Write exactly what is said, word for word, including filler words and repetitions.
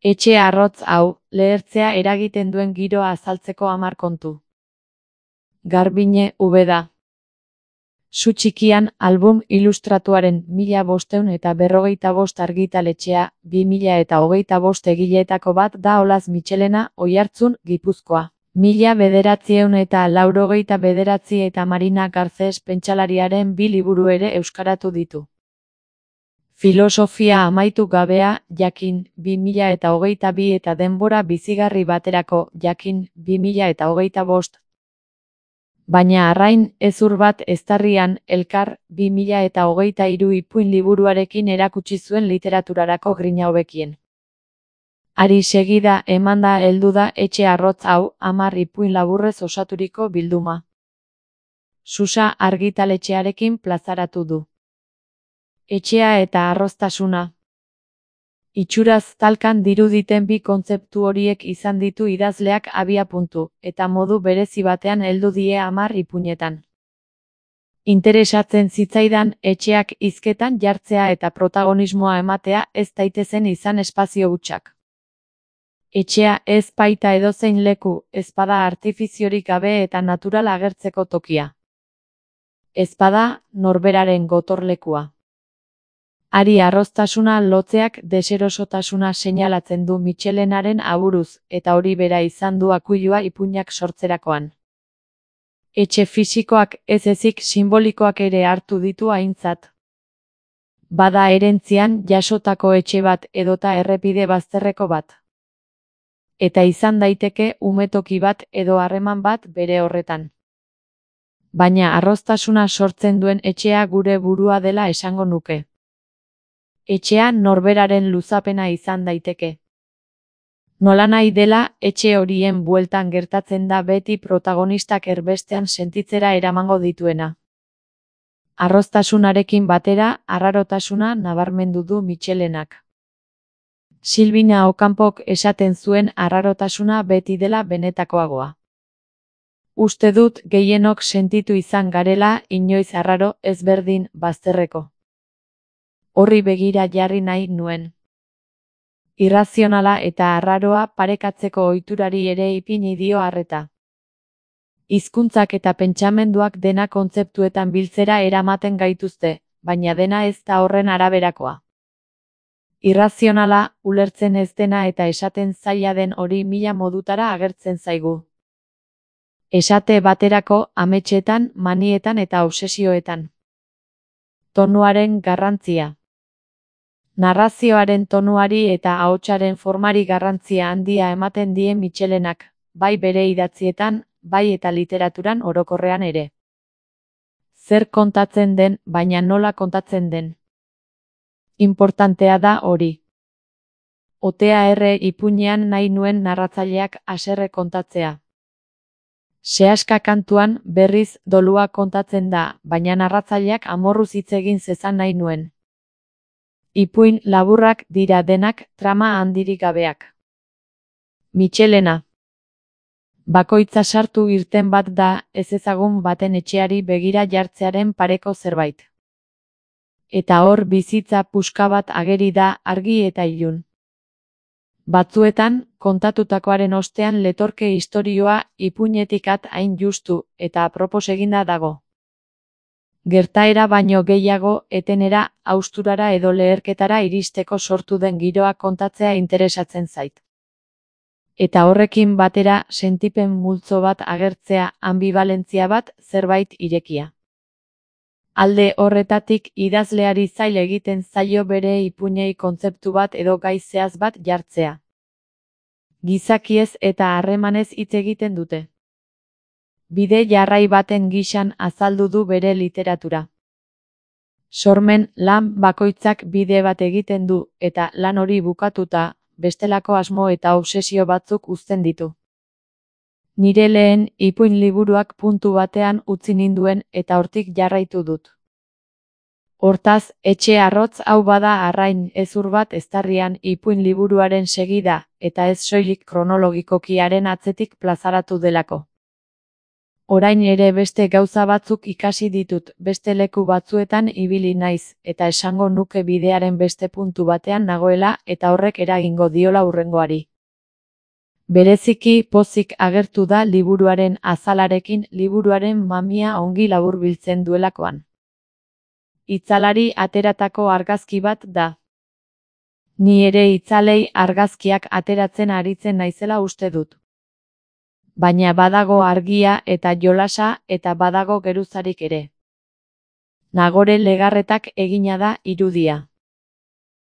Etxe arrotz hau, lehertzea eragiten duen giroa azaltzeko hamar kontu. Garbine Ubeda. Su txikian, album ilustratuaren mila bosteun eta berrogeita bost argitaletxea, bi mila eta hogeita bost egileetako bat da Olaz Mitxelena, Oiartzun, Gipuzkoa. Mila bederatzieun eta laurogeita bederatzi eta Marina Garcés pentsalariaren bi liburu ere euskaratu ditu. Filosofia amaitu gabea, Jakin, bi mila eta hogeita bi eta Denbora bizigarri baterako, Jakin, bi mila eta hogeita bost. Baina arrain, hezur bat eztarrian, Elkar, bi mila eta hogeita hiru ipuin liburuarekin erakutsi zuen literaturarako grina hobekien. Ari segida emanda heldu da etxe arrotz hau, hamar ipuin laburrez osaturiko bilduma. Susa argitaletxearekin plazaratu du. Etxea eta arroztasuna. Itxuraz talkan diruditen bi kontzeptu horiek izan ditu idazleak abiapuntu, eta modu berezi batean heldu die hamar ipuinetan. Interesatzen zitzaidan etxeak hizketan jartzea eta protagonismoa ematea ez daitezen izan espazio hutsak. Etxea ez baita edozein leku, ezpada artifiziorik gabe eta natural agertzeko tokia. Ezpada norberaren gotorlekua. Ari arroztasuna lotzeak deserosotasuna seinalatzen du Mitxelenaren aburuz, eta hori bera izan du akuilua ipuinak sortzerakoan. Etxe fisikoak ez ezik simbolikoak ere hartu ditu aintzat. Bada erentzian jasotako etxe bat edota errepide bazterreko bat. Eta izan daiteke umetoki bat edo harreman bat bere horretan. Baina arroztasuna sortzen duen etxea gure burua dela esango nuke. Etxea norberaren luzapena izan daiteke. Nolanahi dela, etxe horien bueltan gertatzen da beti protagonistak erbestean sentitzera eramango dituena. Arroztasunarekin batera, arrarotasuna nabarmendu du Mitxelenak. Silbina Okampok esaten zuen arrarotasuna beti dela benetakoagoa. Uste dut gehienok sentitu izan garela inoiz arraro ezberdin bazterreko. Horri begira jarri nahi nuen. Irrazionala eta arraroa parekatzeko ohiturari ere ipini dio arreta. Hizkuntzak eta pentsamenduak dena kontzeptuetan biltzera eramaten gaituzte, baina dena ez da horren araberakoa. Irrazionala, ulertzen ez dena eta esaten zaila den hori mila modutara agertzen zaigu. Esate baterako, ametsetan, manietan eta obsesioetan. Tonuaren garrantzia. Narrazioaren tonuari eta ahotsaren formari garrantzia handia ematen die Mitxelenak, bai bere idatzietan, bai eta literaturan orokorrean ere. Zer kontatzen den, baina nola kontatzen den. Inportantea da hori. Otea erre ipuinean nahi nuen narratzaileak haserre kontatzea. Sehaska kantuan, berriz, dolua kontatzen da, baina narratzaileak amorruz hitz egin zezan nahi nuen. Ipuin laburrak dira denak trama handirik gabeak. Mitxelena. Bakoitza sartu irten bat da, ezezagun baten etxeari begira jartzearen pareko zerbait. Eta hor bizitza puska bat ageri da argi eta ilun. Batzuetan, kontatutakoaren ostean letorke istorioa ipuinetikat hain justu eta apropos eginda dago. Gertaera baino gehiago etenera, hausturara edo leherketara iristeko sortu den giroa kontatzea interesatzen zait. Eta horrekin batera sentipen multzo bat agertzea, anbibalentzia bat, zerbait irekia. Alde horretatik idazleari zail egiten zaio bere ipuinei kontzeptu bat edo gai zehaz bat jartzea. Gizakiez eta harremanez hitz egiten dute. Bide jarrai baten gisan azaldu du bere literatura. Sormen lan bakoitzak bide bat egiten du, eta lan hori bukatuta, bestelako asmo eta obsesio batzuk uzten ditu. Nire lehen ipuin liburuak puntu batean utzi ninduen eta hortik jarraitu dut. Hortaz, etxe arrotz hau bada arrain hezur bat eztarrian ipuin liburuaren segida, eta ez soilik kronologikokiaren atzetik plazaratu delako. Orain ere beste gauza batzuk ikasi ditut, beste leku batzuetan ibili naiz, eta esango nuke bidearen beste puntu batean nagoela eta horrek eragingo diola hurrengoari. Bereziki pozik agertu da liburuaren azalarekin, liburuaren mamia ongi laburbiltzen duelakoan. Itzalari ateratako argazki bat da. Ni ere itzalei argazkiak ateratzen aritzen naizela uste dut. Baina badago argia eta jolasa eta badago geruzarik ere. Nagore Legarretak egina da irudia.